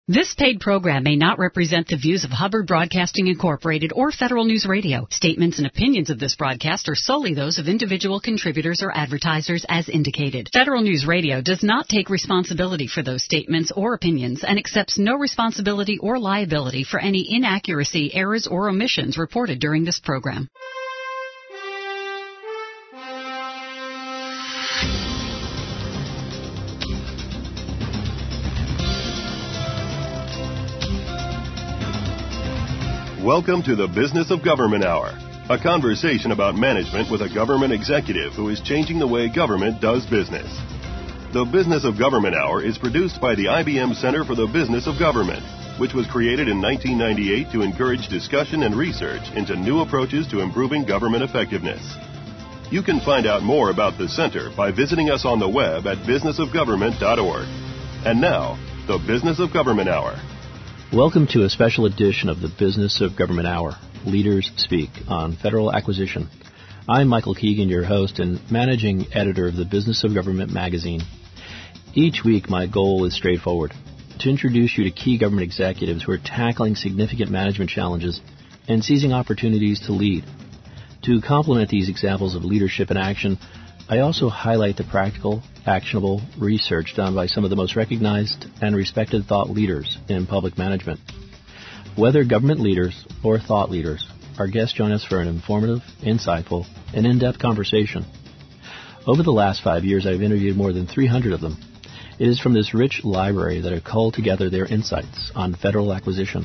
This paid program may not represent the views of Hubbard Broadcasting Incorporated or Federal News Radio. Statements and opinions of this broadcast are solely those of individual contributors or advertisers as indicated. Federal News Radio does not take responsibility for those statements or opinions and accepts no responsibility or liability for any inaccuracy, errors, or omissions reported during this program. Welcome to the Business of Government Hour, a conversation about management with a government executive who is changing the way government does business. The Business of Government Hour is produced by the IBM Center for the Business of Government, which was created in 1998 to encourage discussion and research into new approaches to improving government effectiveness. You can find out more about the center by visiting us on the web at businessofgovernment.org. And now, the Business of Government Hour. Welcome to a special edition of the Business of Government Hour, Leaders Speak, on Federal Acquisition. I'm Michael Keegan, your host and managing editor of the Business of Government magazine. Each week, my goal is straightforward, to introduce you to key government executives who are tackling significant management challenges and seizing opportunities to lead. To complement these examples of leadership in action, I also highlight the practical, actionable research done by some of the most recognized and respected thought leaders in public management. Whether government leaders or thought leaders, our guests join us for an informative, insightful, and in-depth conversation. Over the last 5 years, I've interviewed more than 300 of them. It is from this rich library that I've culled together their insights on federal acquisition.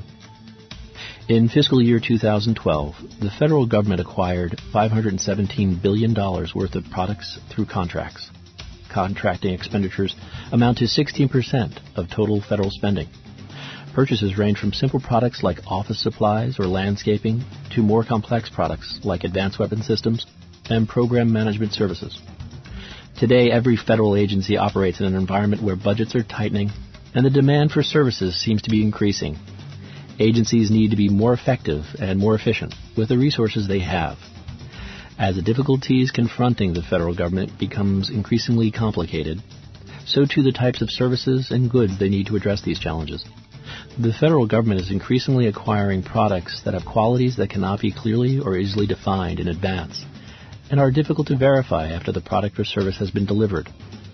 In fiscal year 2012, the federal government acquired $517 billion worth of products through contracts. Contracting expenditures amount to 16% of total federal spending. Purchases range from simple products like office supplies or landscaping to more complex products like advanced weapon systems and program management services. Today, every federal agency operates in an environment where budgets are tightening and the demand for services seems to be increasing. Agencies need to be more effective and more efficient with the resources they have. As the difficulties confronting the federal government becomes increasingly complicated, so too the types of services and goods they need to address these challenges. The federal government is increasingly acquiring products that have qualities that cannot be clearly or easily defined in advance, and are difficult to verify after the product or service has been delivered.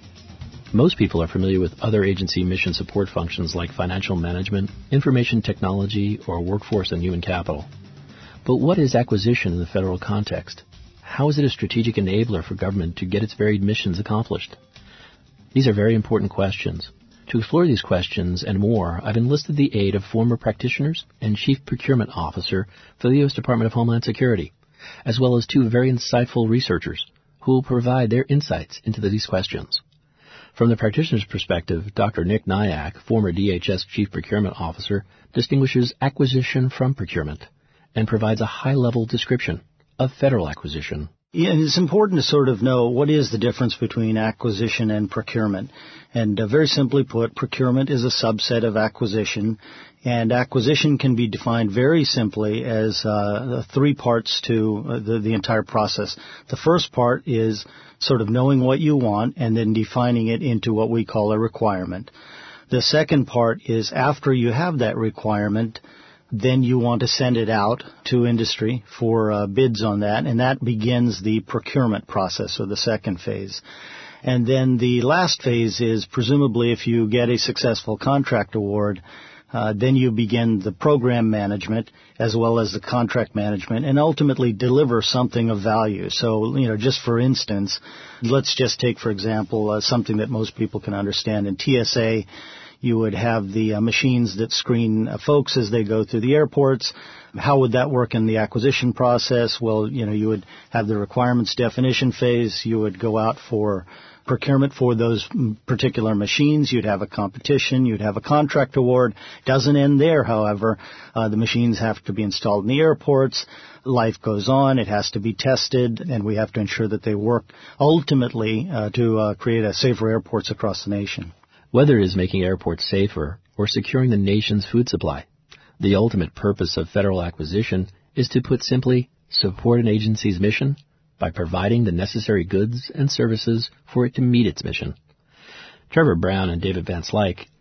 Most people are familiar with other agency mission support functions like financial management, information technology, or workforce and human capital. But what is acquisition in the federal context? How is it a strategic enabler for government to get its varied missions accomplished? These are very important questions. To explore these questions and more, I've enlisted the aid of former practitioners and Chief Procurement Officer for the U.S. Department of Homeland Security, as well as two very insightful researchers who will provide their insights into these questions. From the practitioner's perspective, Dr. Nick Nyack, former DHS Chief Procurement Officer, distinguishes acquisition from procurement and provides a high-level description of federal acquisition. Yeah, and it's important to sort of know what is the difference between acquisition and procurement. And very simply put, procurement is a subset of acquisition, and acquisition can be defined very simply as three parts to the entire process. The first part is sort of knowing what you want and then defining it into what we call a requirement. The second part is after you have that requirement, then you want to send it out to industry for bids on that, and that begins the procurement process, or the second phase. And then the last phase is presumably if you get a successful contract award, then you begin the program management as well as the contract management and ultimately deliver something of value. So, just for instance, let's just take, for example, something that most people can understand. In TSA, you would have the machines that screen folks as they go through the airports. How would that work in the acquisition process? Well, you would have the requirements definition phase. You would go out for procurement for those particular machines. You'd have a competition. You'd have a contract award. Doesn't end there, however. The machines have to be installed in the airports. Life goes on. It has to be tested, and we have to ensure that they work ultimately to create safer airports across the nation. Whether it is making airports safer or securing the nation's food supply, the ultimate purpose of federal acquisition is to put simply, support an agency's mission by providing the necessary goods and services for it to meet its mission. Trevor Brown and David Van Slyke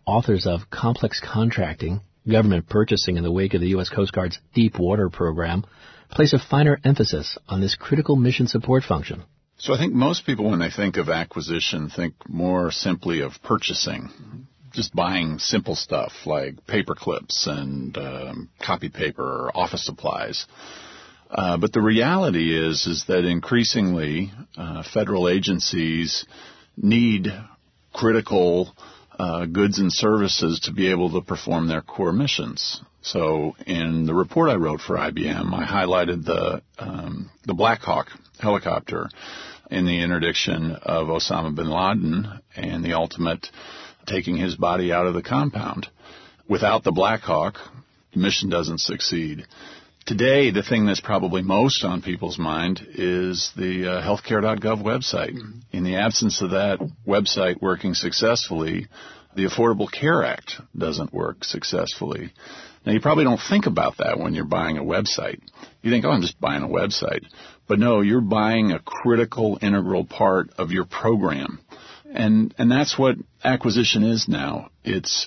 authors of Complex Contracting, Government Purchasing in the Wake of the U.S. Coast Guard's Deep Water Program, place a finer emphasis on this critical mission support function. So I think most people, when they think of acquisition, think more simply of purchasing, just buying simple stuff like paper clips and copy paper or office supplies. But the reality is that increasingly federal agencies need critical goods and services to be able to perform their core missions. So in the report I wrote for IBM, I highlighted the Black Hawk helicopter in the interdiction of Osama bin Laden and the ultimate taking his body out of the compound. Without the Black Hawk, the mission doesn't succeed. Today, the thing that's probably most on people's mind is the healthcare.gov website. In the absence of that website working successfully, the Affordable Care Act doesn't work successfully. Now, you probably don't think about that when you're buying a website. You think, I'm just buying a website. But no, you're buying a critical, integral part of your program. And that's what acquisition is now. It's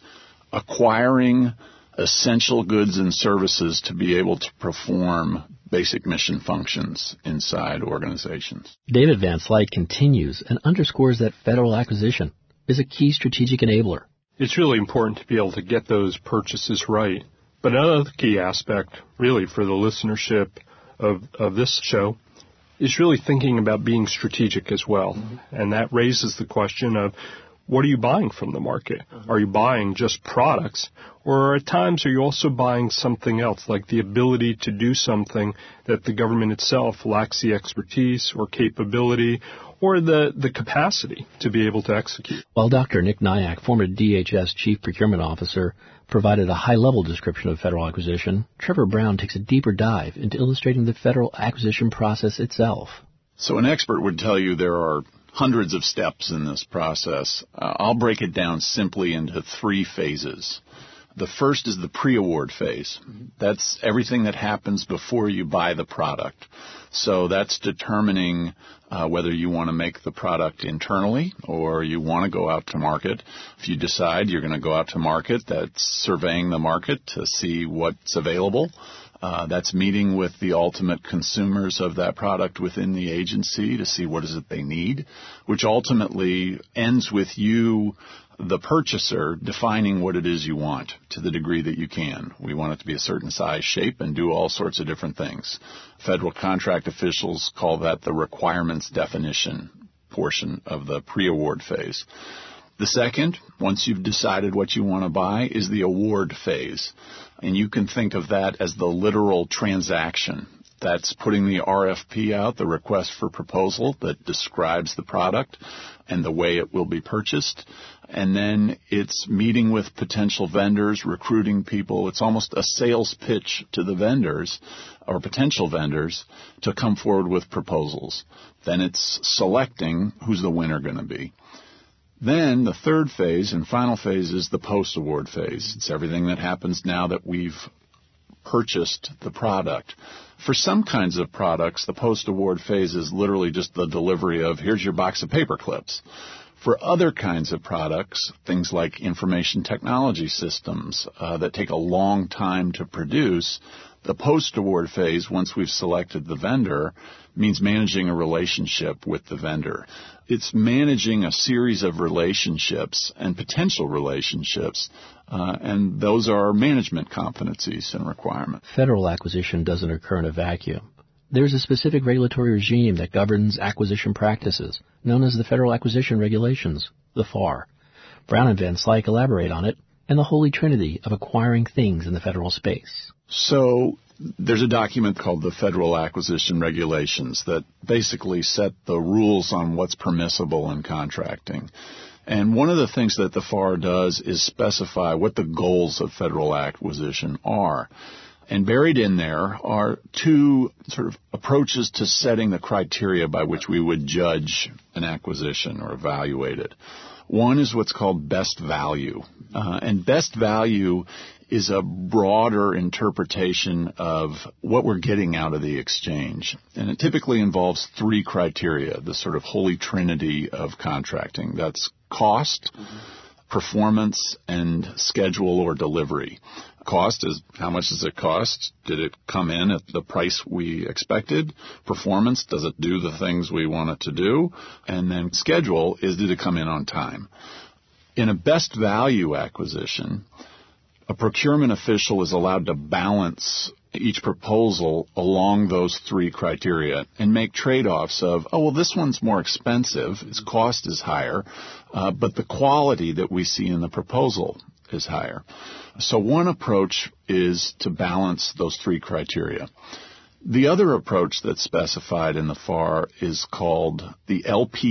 acquiring essential goods and services to be able to perform basic mission functions inside organizations. David Van Slyke continues and underscores that federal acquisition is a key strategic enabler. It's really important to be able to get those purchases right. But another key aspect, really, for the listenership of this show is really thinking about being strategic as well. Mm-hmm. And that raises the question of, what are you buying from the market? Are you buying just products? Or at times are you also buying something else, like the ability to do something that the government itself lacks the expertise or capability or the capacity to be able to execute? While Dr. Nick Nyack, former DHS Chief Procurement Officer, provided a high-level description of federal acquisition, Trevor Brown takes a deeper dive into illustrating the federal acquisition process itself. So an expert would tell you there are hundreds of steps in this process. I'll break it down simply into 3 phases. The first is the pre-award phase. That's everything that happens before you buy the product. So that's determining whether you want to make the product internally or you want to go out to market. If you decide you're going to go out to market, that's surveying the market to see what's available. That's meeting with the ultimate consumers of that product within the agency to see what is it they need, which ultimately ends with you, the purchaser, defining what it is you want to the degree that you can. We want it to be a certain size, shape, and do all sorts of different things. Federal contract officials call that the requirements definition portion of the pre-award phase. The second, once you've decided what you want to buy, is the award phase. And you can think of that as the literal transaction. That's putting the RFP out, the request for proposal that describes the product and the way it will be purchased. And then it's meeting with potential vendors, recruiting people. It's almost a sales pitch to the vendors or potential vendors to come forward with proposals. Then it's selecting who's the winner going to be. Then the third phase and final phase is the post-award phase. It's everything that happens now that we've purchased the product. For some kinds of products, the post-award phase is literally just the delivery of, here's your box of paper clips. For other kinds of products, things like information technology systems that take a long time to produce, the post-award phase, once we've selected the vendor, means managing a relationship with the vendor. It's managing a series of relationships and potential relationships, and those are management competencies and requirements. Federal acquisition doesn't occur in a vacuum. There's a specific regulatory regime that governs acquisition practices, known as the Federal Acquisition Regulations, the FAR. Brown and Van Slyke elaborate on it and the holy trinity of acquiring things in the federal space. So there's a document called the Federal Acquisition Regulations that basically set the rules on what's permissible in contracting. And one of the things that the FAR does is specify what the goals of federal acquisition are. And buried in there are 2 sort of approaches to setting the criteria by which we would judge an acquisition or evaluate it. One is what's called best value. And best value is a broader interpretation of what we're getting out of the exchange. And it typically involves 3 criteria, the sort of holy trinity of contracting. That's cost, performance and schedule or delivery. Cost is how much does it cost? Did it come in at the price we expected? Performance, does it do the things we want it to do? And then schedule is, did it come in on time? In a best value acquisition, a procurement official is allowed to balance each proposal along those three criteria and make trade-offs of, oh, well, this one's more expensive, its cost is higher, but the quality that we see in the proposal is higher. So one approach is to balance those three criteria. The other approach that's specified in the FAR is called the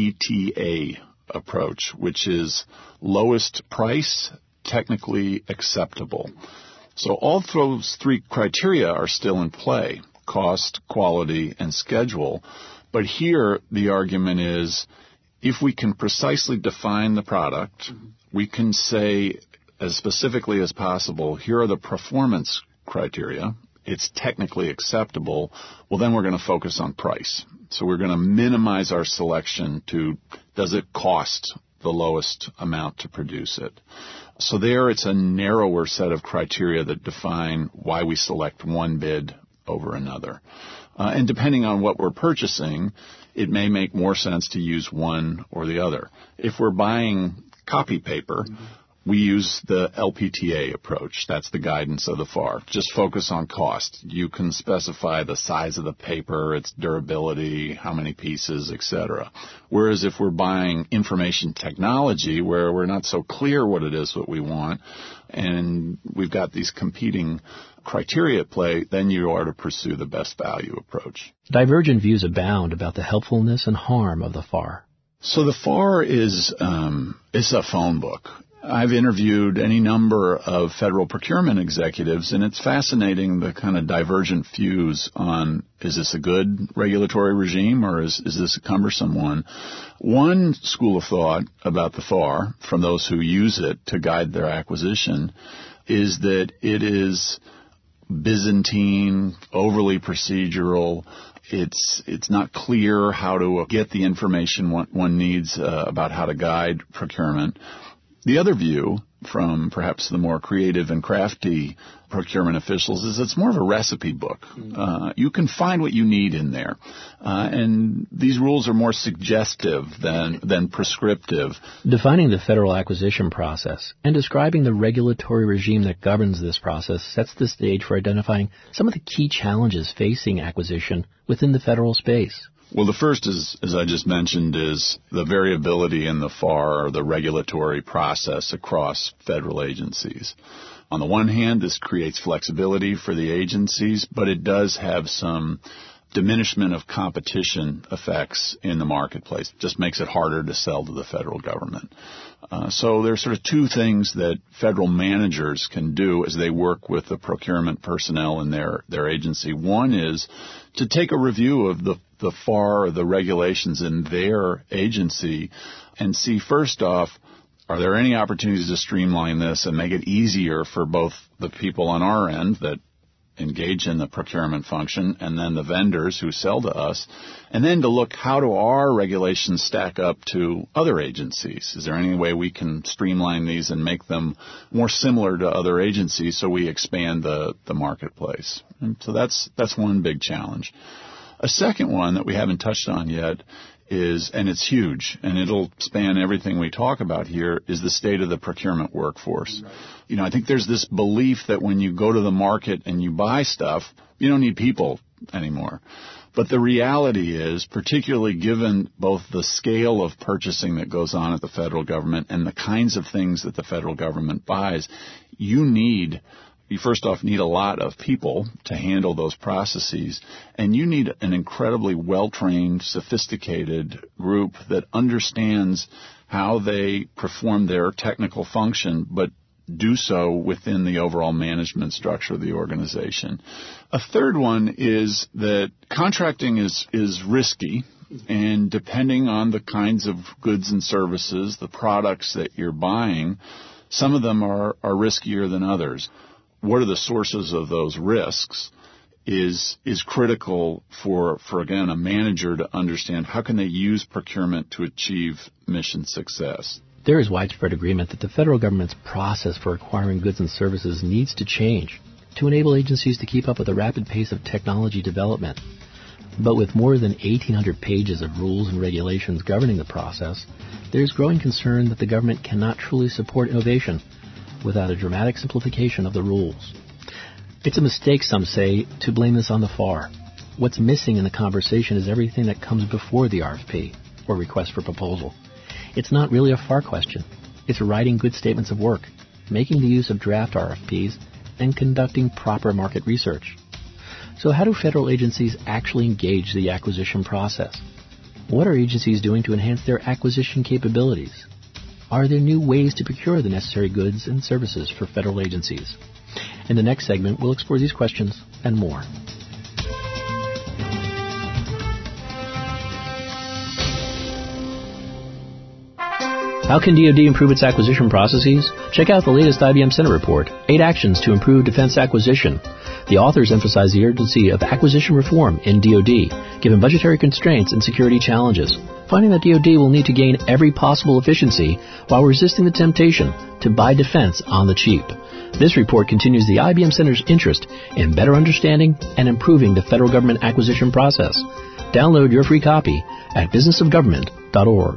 LPTA approach, which is lowest price, technically acceptable. So all those three criteria are still in play, cost, quality, and schedule. But here the argument is if we can precisely define the product, we can say as specifically as possible, here are the performance criteria, it's technically acceptable, well then we're going to focus on price. So we're going to minimize our selection to, does it cost the lowest amount to produce it? So there it's a narrower set of criteria that define why we select one bid over another. And depending on what we're purchasing, it may make more sense to use one or the other. If we're buying copy paper, we use the LPTA approach. That's the guidance of the FAR. Just focus on cost. You can specify the size of the paper, its durability, how many pieces, etc. Whereas if we're buying information technology, where we're not so clear what it is what we want, and we've got these competing criteria at play, then you are to pursue the best value approach. Divergent views abound about the helpfulness and harm of the FAR. So the FAR is a phone book. I've interviewed any number of federal procurement executives, and it's fascinating the kind of divergent views on, is this a good regulatory regime or is this a cumbersome one? One school of thought about the FAR, from those who use it to guide their acquisition, is that it is Byzantine, overly procedural. It's not clear how to get the information one needs about how to guide procurement. The other view from perhaps the more creative and crafty procurement officials is it's more of a recipe book. You can find what you need in there. And these rules are more suggestive than prescriptive. Defining the federal acquisition process and describing the regulatory regime that governs this process sets the stage for identifying some of the key challenges facing acquisition within the federal space. Well, the first is, as I just mentioned, is the variability in the FAR, or the regulatory process across federal agencies. On the one hand, this creates flexibility for the agencies, but it does have some diminishment of competition effects in the marketplace. It just makes it harder to sell to the federal government. So there's sort of two things that federal managers can do as they work with the procurement personnel in their agency. One is to take a review of the FAR, or the regulations in their agency, and see first off, are there any opportunities to streamline this and make it easier for both the people on our end that engage in the procurement function and then the vendors who sell to us, and then to look how do our regulations stack up to other agencies. Is there any way we can streamline these and make them more similar to other agencies so we expand the marketplace? And so that's one big challenge. A second one that we haven't touched on yet is, and it's huge, and it'll span everything we talk about here, is the state of the procurement workforce. Right. You know, I think there's this belief that when you go to the market and you buy stuff, you don't need people anymore. But the reality is, particularly given both the scale of purchasing that goes on at the federal government and the kinds of things that the federal government buys, you first off need a lot of people to handle those processes, and you need an incredibly well-trained, sophisticated group that understands how they perform their technical function, but do so within the overall management structure of the organization. A third one is that contracting is risky, and depending on the kinds of goods and services, the products that you're buying, some of them are riskier than others. What are the sources of those risks is critical for again, a manager to understand how can they use procurement to achieve mission success. There is widespread agreement that the federal government's process for acquiring goods and services needs to change to enable agencies to keep up with the rapid pace of technology development. But with more than 1,800 pages of rules and regulations governing the process, there is growing concern that the government cannot truly support innovation without a dramatic simplification of the rules. It's a mistake, some say, to blame this on the FAR. What's missing in the conversation is everything that comes before the RFP, or request for proposal. It's not really a FAR question. It's writing good statements of work, making the use of draft RFPs, and conducting proper market research. So how do federal agencies actually engage the acquisition process? What are agencies doing to enhance their acquisition capabilities? Are there new ways to procure the necessary goods and services for federal agencies? In the next segment, we'll explore these questions and more. How can DoD improve its acquisition processes? Check out the latest IBM Senate report, 8 Actions to Improve Defense Acquisition. The authors emphasize the urgency of acquisition reform in DoD, given budgetary constraints and security challenges, finding that DoD will need to gain every possible efficiency while resisting the temptation to buy defense on the cheap. This report continues the IBM Center's interest in better understanding and improving the federal government acquisition process. Download your free copy at businessofgovernment.org.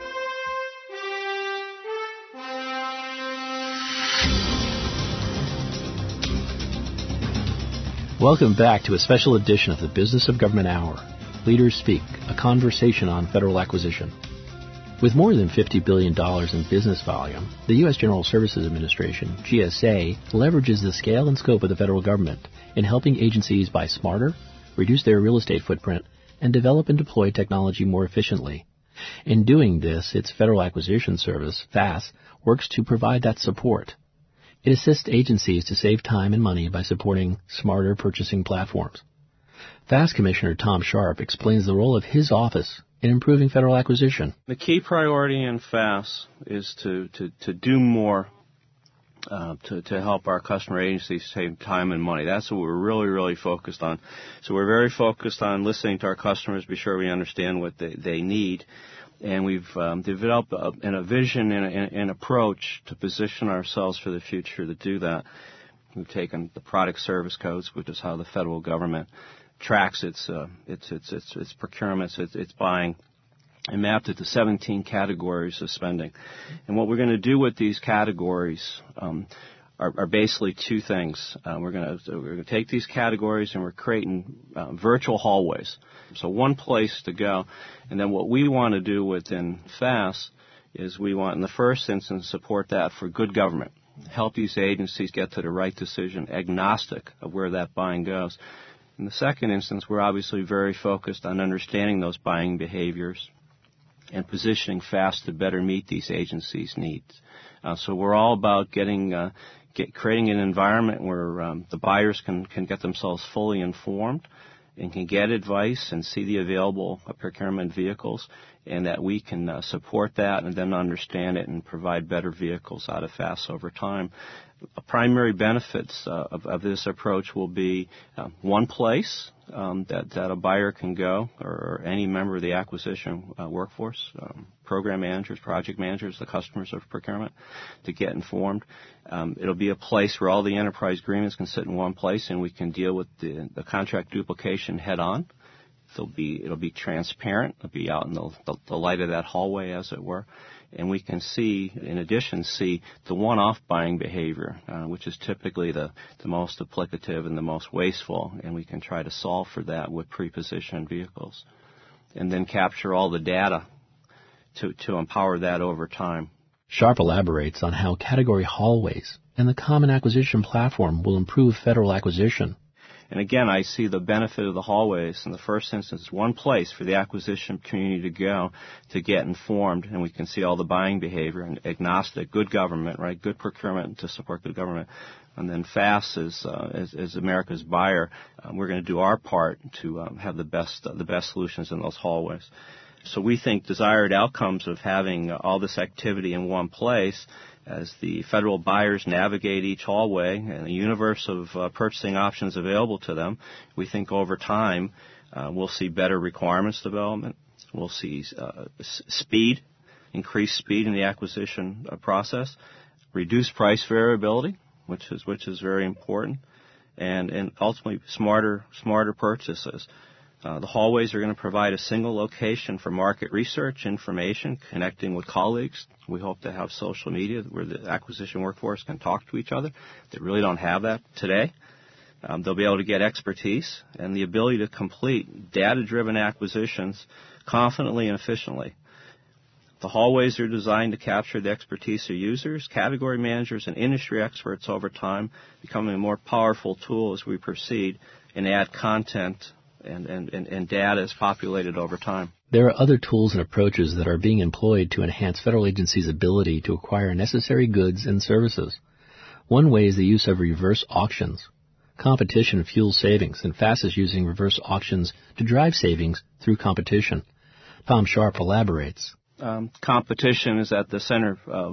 Welcome back to a special edition of the Business of Government Hour. Leaders Speak, a conversation on federal acquisition. With more than $50 billion in business volume, the U.S. General Services Administration, GSA, leverages the scale and scope of the federal government in helping agencies buy smarter, reduce their real estate footprint, and develop and deploy technology more efficiently. In doing this, its Federal Acquisition Service, FAS, works to provide that support. It assists agencies to save time and money by supporting smarter purchasing platforms. FAS Commissioner Tom Sharp explains the role of his office in improving federal acquisition. The key priority in FAS is to do more to help our customer agencies save time and money. That's what we're really focused on. So we're very focused on listening to our customers, be sure we understand what they need. And we've developed a vision and an approach to position ourselves for the future to do that. We've taken the product service codes, which is how the federal government tracks its procurements, its buying, and mapped it to 17 categories of spending. And what we're going to do with these categories are basically two things. We're going to take these categories and we're creating virtual hallways. So one place to go. And then what we want to do within FAS is we want, in the first instance, support that for good government. Help these agencies get to the right decision, agnostic of where that buying goes. In the second instance, we're obviously very focused on understanding those buying behaviors and positioning FAS to better meet these agencies' needs. So we're all about creating an environment where the buyers can get themselves fully informed and can get advice and see the available procurement vehicles, and that we can support that and then understand it and provide better vehicles out of FAS over time. Primary benefits of this approach will be one place that a buyer can go, or any member of the acquisition workforce, program managers, project managers, the customers of procurement, to get informed. It'll be a place where all the enterprise agreements can sit in one place, and we can deal with the contract duplication head on. It'll be transparent. It'll be out in the light of that hallway, as it were. And we can in addition, see the one-off buying behavior, which is typically the most applicative and the most wasteful, and we can try to solve for that with pre-positioned vehicles. And then capture all the data to empower that over time. Sharp elaborates on how category hallways and the common acquisition platform will improve federal acquisition. And again, I see the benefit of the hallways. In the first instance, one place for the acquisition community to go to get informed, and we can see all the buying behavior and agnostic, good government, right? Good procurement to support good government. And then FAS as America's buyer, we're going to do our part to have the best solutions in those hallways. So we think desired outcomes of having all this activity in one place, as the federal buyers navigate each hallway and the universe of purchasing options available to them, we think over time we'll see better requirements development, we'll see speed increase speed in the acquisition process, reduce price variability, which is very important, and ultimately smarter purchases. The hallways are going to provide a single location for market research, information, connecting with colleagues. We hope to have social media where the acquisition workforce can talk to each other. They really don't have that today. They'll be able to get expertise and the ability to complete data-driven acquisitions confidently and efficiently. The hallways are designed to capture the expertise of users, category managers, and industry experts over time, becoming a more powerful tool as we proceed and add content and data is populated over time. There are other tools and approaches that are being employed to enhance federal agencies' ability to acquire necessary goods and services. One way is the use of reverse auctions. Competition fuels savings, and FAST is using reverse auctions to drive savings through competition. Tom Sharp elaborates. Competition is at the center of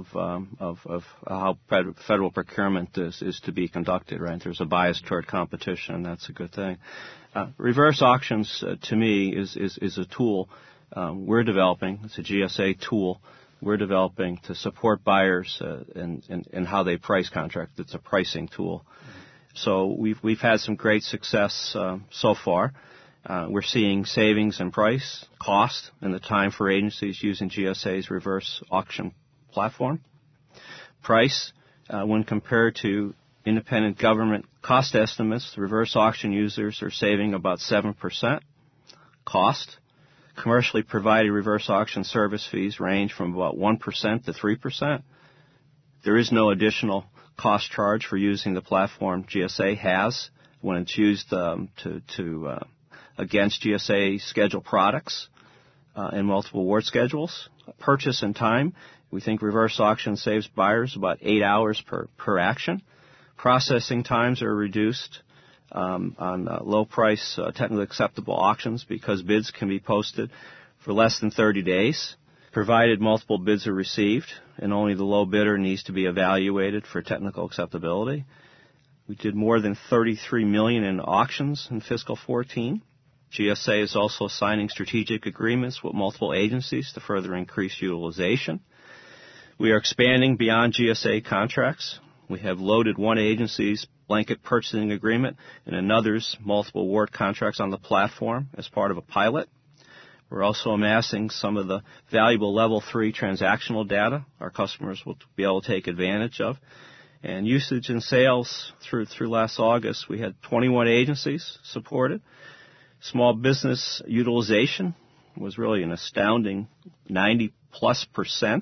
how federal procurement is to be conducted, right? There's a bias toward competition, and that's a good thing. Reverse auctions, to me, is a tool we're developing. It's a GSA tool we're developing to support buyers in how they price contracts. It's a pricing tool. So we've had some great success so far. We're seeing savings in price, cost, and the time for agencies using GSA's reverse auction platform. Price, when compared to independent government cost estimates, the reverse auction users are saving about 7%. Cost, commercially provided reverse auction service fees range from about 1% to 3%. There is no additional cost charge for using the platform GSA has when it's used against GSA scheduled products in multiple award schedules. Purchase and time, we think reverse auction saves buyers about 8 hours per action. Processing times are reduced on low-price, technically acceptable auctions because bids can be posted for less than 30 days, provided multiple bids are received, and only the low bidder needs to be evaluated for technical acceptability. We did more than $33 million in auctions in fiscal 14. GSA is also signing strategic agreements with multiple agencies to further increase utilization. We are expanding beyond GSA contracts. We have loaded one agency's blanket purchasing agreement and another's multiple award contracts on the platform as part of a pilot. We're also amassing some of the valuable Level 3 transactional data our customers will be able to take advantage of. And usage and sales through last August, we had 21 agencies supported. Small business utilization was really an astounding 90+%.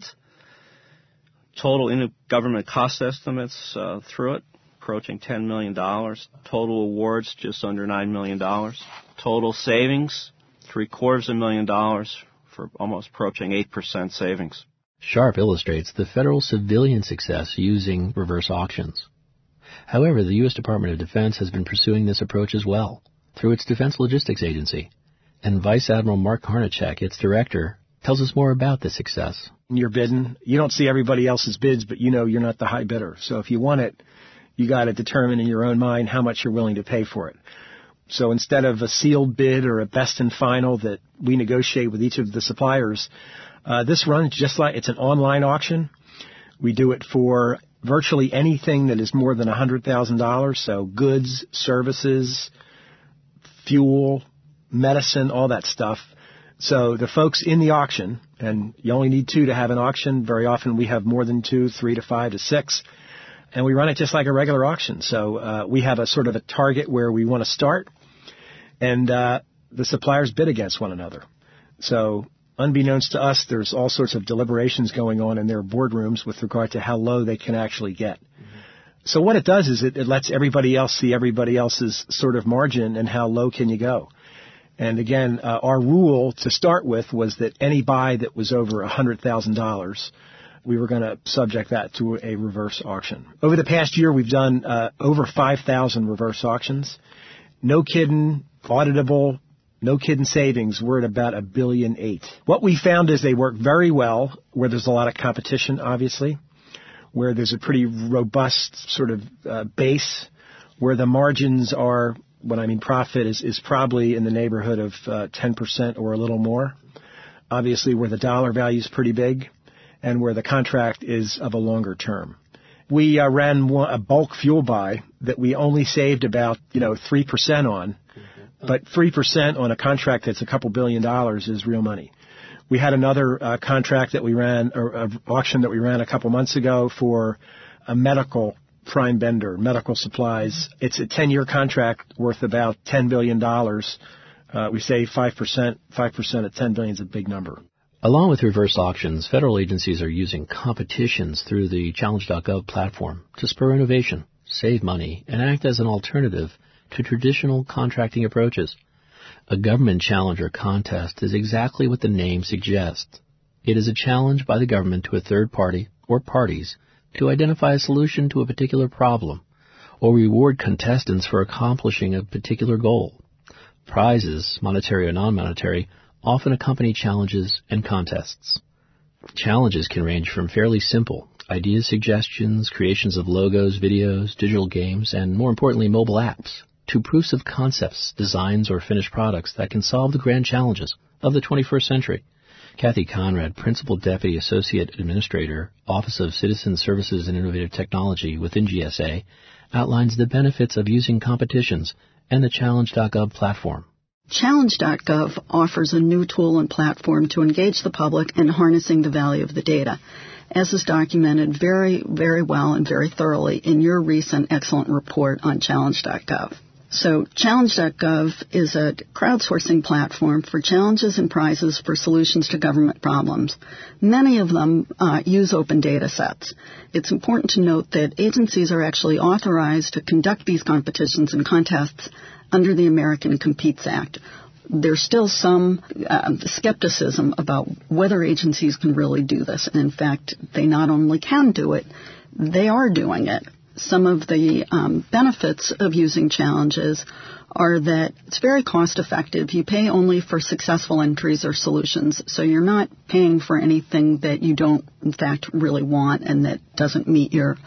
Total government cost estimates through it approaching $10 million. Total awards just under $9 million. Total savings $750,000 for almost approaching 8% savings. Sharp illustrates the federal civilian success using reverse auctions. However, the U.S. Department of Defense has been pursuing this approach as well through its Defense Logistics Agency. And Vice Admiral Mark Harnacek, its director, tells us more about the success. You're bidding. You don't see everybody else's bids, but you know you're not the high bidder. So if you want it, you got to determine in your own mind how much you're willing to pay for it. So instead of a sealed bid or a best and final that we negotiate with each of the suppliers, this runs just like it's an online auction. We do it for virtually anything that is more than $100,000, so goods, services, fuel, medicine, all that stuff. So the folks in the auction, and you only need 2 to have an auction. Very often we have more than 2, 3 to 5 to 6. And we run it just like a regular auction. So we have a sort of a target where we want to start, and the suppliers bid against one another. So unbeknownst to us, there's all sorts of deliberations going on in their boardrooms with regard to how low they can actually get. Mm-hmm. So what it does is it lets everybody else see everybody else's sort of margin and how low can you go. And again, our rule to start with was that any buy that was over $100,000, we were going to subject that to a reverse auction. Over the past year, we've done over 5,000 reverse auctions. No kidding, auditable, no kidding savings. We're at about $1.8 billion. What we found is they work very well where there's a lot of competition, obviously, where there's a pretty robust sort of base, where the margins are, when I mean profit, is probably in the neighborhood of 10% or a little more. Obviously, where the dollar value is pretty big. and where the contract is of a longer term. We ran a bulk fuel buy that we only saved about 3% on, but 3% on a contract that's a couple $2 billion is real money. We had another contract that we ran, or auction that we ran a couple months ago for a medical prime vendor, medical supplies. It's a 10-year contract worth about $10 billion. We say 5%. 5% at $10 billion is a big number. Along with reverse auctions, federal agencies are using competitions through the Challenge.gov platform to spur innovation, save money, and act as an alternative to traditional contracting approaches. A government challenge or contest is exactly what the name suggests. It is a challenge by the government to a third party or parties to identify a solution to a particular problem or reward contestants for accomplishing a particular goal. Prizes, monetary or non-monetary, often accompany challenges and contests. Challenges can range from fairly simple ideas, suggestions, creations of logos, videos, digital games, and more importantly, mobile apps, to proofs of concepts, designs, or finished products that can solve the grand challenges of the 21st century. Kathy Conrad, Principal Deputy Associate Administrator, Office of Citizen Services and Innovative Technology within GSA, outlines the benefits of using competitions and the Challenge.gov platform. Challenge.gov offers a new tool and platform to engage the public in harnessing the value of the data, as is documented very, very well and very thoroughly in your recent excellent report on Challenge.gov. So Challenge.gov is a crowdsourcing platform for challenges and prizes for solutions to government problems. Many of them use open data sets. It's important to note that agencies are actually authorized to conduct these competitions and contests under the American Competes Act. There's still some skepticism about whether agencies can really do this. And in fact, they not only can do it, they are doing it. Some of the benefits of using challenges are that it's very cost effective. You pay only for successful entries or solutions, so you're not paying for anything that you don't, in fact, really want and that doesn't meet your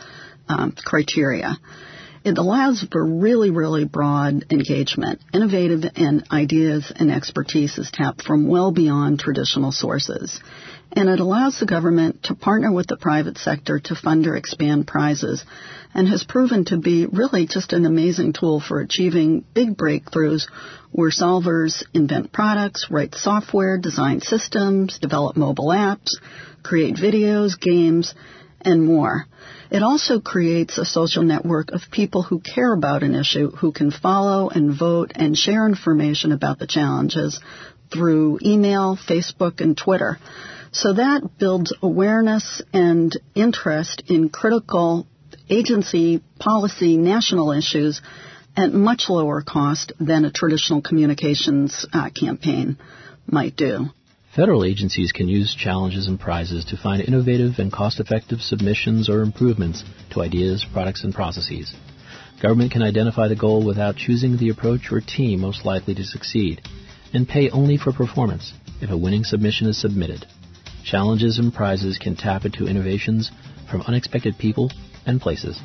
criteria. It allows for really, really broad engagement. Innovative and ideas and expertise is tapped from well beyond traditional sources. And it allows the government to partner with the private sector to fund or expand prizes, and has proven to be really just an amazing tool for achieving big breakthroughs where solvers invent products, write software, design systems, develop mobile apps, create videos, games, and more. It also creates a social network of people who care about an issue, who can follow and vote and share information about the challenges through email, Facebook, and Twitter. So that builds awareness and interest in critical agency, policy, national issues at much lower cost than a traditional communications campaign might do. Federal agencies can use challenges and prizes to find innovative and cost-effective submissions or improvements to ideas, products, and processes. Government can identify the goal without choosing the approach or team most likely to succeed, and pay only for performance if a winning submission is submitted. Challenges and prizes can tap into innovations from unexpected people and places.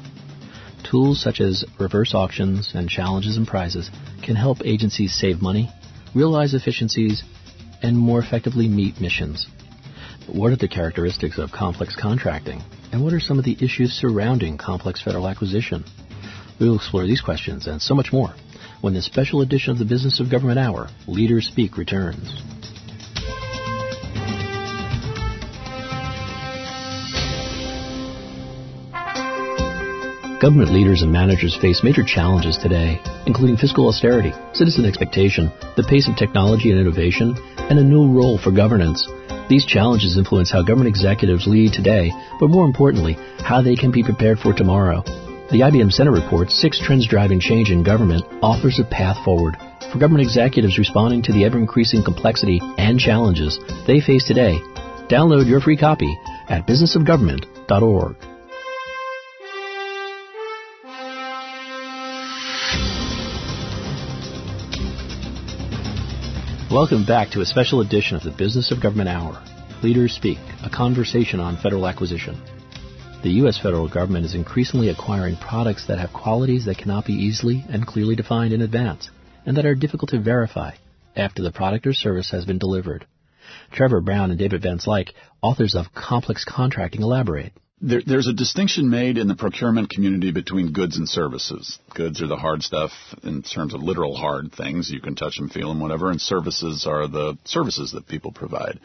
Tools such as reverse auctions and challenges and prizes can help agencies save money, realize efficiencies, and more effectively meet missions. But what are the characteristics of complex contracting, and what are some of the issues surrounding complex federal acquisition? We will explore these questions and so much more when the special edition of the Business of Government Hour, Leaders Speak, returns. Government leaders and managers face major challenges today, including fiscal austerity, citizen expectation, the pace of technology and innovation, and a new role for governance. These challenges influence how government executives lead today, but more importantly, how they can be prepared for tomorrow. The IBM Center Report, 6 Trends Driving Change in Government, offers a path forward for government executives responding to the ever-increasing complexity and challenges they face today. Download your free copy at businessofgovernment.org. Welcome back to a special edition of the Business of Government Hour, Leaders Speak, a conversation on federal acquisition. The U.S. federal government is increasingly acquiring products that have qualities that cannot be easily and clearly defined in advance, and that are difficult to verify after the product or service has been delivered. Trevor Brown and David Van Slyke, authors of Complex Contracting, elaborate. There's a distinction made in the procurement community between goods and services. Goods are the hard stuff in terms of literal hard things. You can touch them, feel them, whatever, and services are the services that people provide.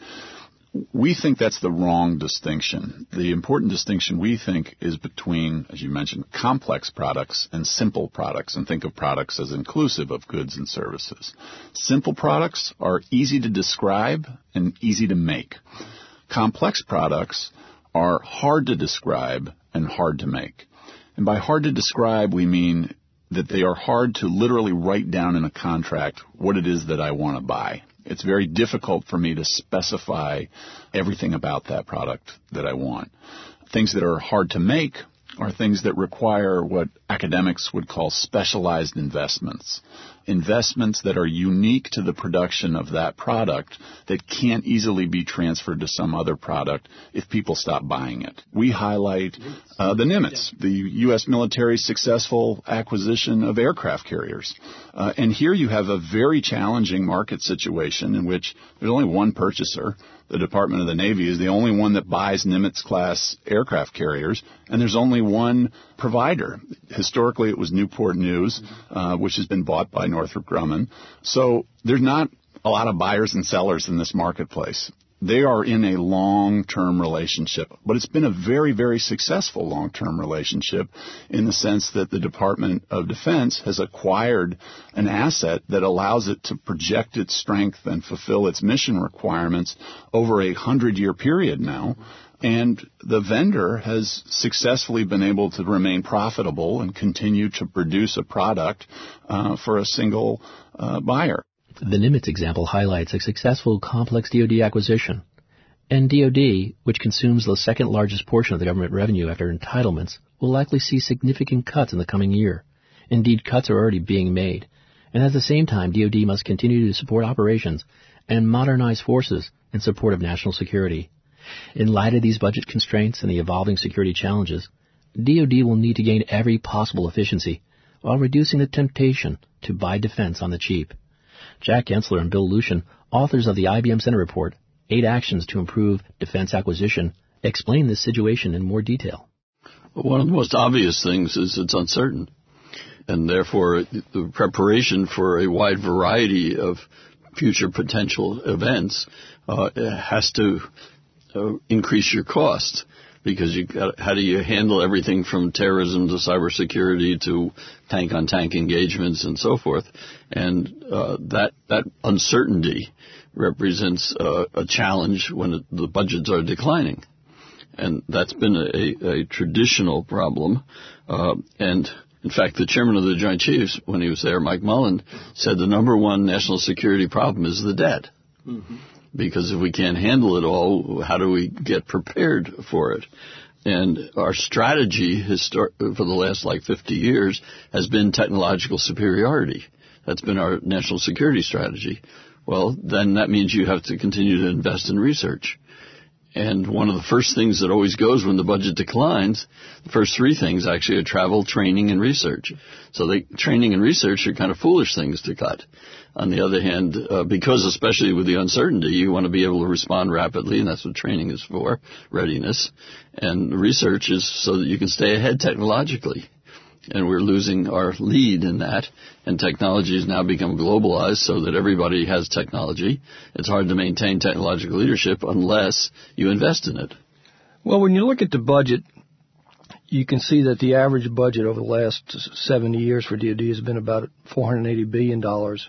We think that's the wrong distinction. The important distinction, we think, is between, as you mentioned, complex products and simple products, and think of products as inclusive of goods and services. Simple products are easy to describe and easy to make. Complex products are hard to describe and hard to make. And by hard to describe, we mean that they are hard to literally write down in a contract what it is that I want to buy. It's very difficult for me to specify everything about that product that I want. Things that are hard to make are things that require what academics would call specialized investments. Investments that are unique to the production of that product that can't easily be transferred to some other product if people stop buying it. We highlight the Nimitz, the U.S. military's successful acquisition of aircraft carriers. And here you have a very challenging market situation in which there's only one purchaser. The Department of the Navy is the only one that buys Nimitz-class aircraft carriers, and there's only one provider. Historically, it was Newport News, which has been bought by Northrop Grumman. So there's not a lot of buyers and sellers in this marketplace. They are in a long-term relationship, but it's been a very, very successful long-term relationship in the sense that the Department of Defense has acquired an asset that allows it to project its strength and fulfill its mission requirements over a 100-year period now. And the vendor has successfully been able to remain profitable and continue to produce a product for a single buyer. The Nimitz example highlights a successful complex DoD acquisition. And DoD, which consumes the second largest portion of the government revenue after entitlements, will likely see significant cuts in the coming year. Indeed, cuts are already being made. And at the same time, DoD must continue to support operations and modernize forces in support of national security. In light of these budget constraints and the evolving security challenges, DoD will need to gain every possible efficiency while reducing the temptation to buy defense on the cheap. Jack Gensler and Bill Lucian, authors of the IBM Center Report, 8 Actions to Improve Defense Acquisition, explain this situation in more detail. One of the most obvious things is it's uncertain, and therefore the preparation for a wide variety of future potential events has to increase your cost. Because how do you handle everything from terrorism to cybersecurity to tank-on-tank engagements and so forth? And that uncertainty represents a challenge when the budgets are declining. And that's been a traditional problem. And in fact, the chairman of the Joint Chiefs, when he was there, Mike Mullen, said the number one national security problem is the debt. Mm-hmm. Because if we can't handle it all, how do we get prepared for it? And our strategy for the last 50 years has been technological superiority. That's been our national security strategy. Well, then that means you have to continue to invest in research. And one of the first things that always goes when the budget declines, the first 3 things actually are travel, training, and research. So training and research are kind of foolish things to cut. On the other hand, because especially with the uncertainty, you want to be able to respond rapidly, and that's what training is for, readiness. And research is so that you can stay ahead technologically. And we're losing our lead in that, and technology has now become globalized so that everybody has technology. It's hard to maintain technological leadership unless you invest in it. Well, when you look at the budget, you can see that the average budget over the last 70 years for DoD has been about $480 billion.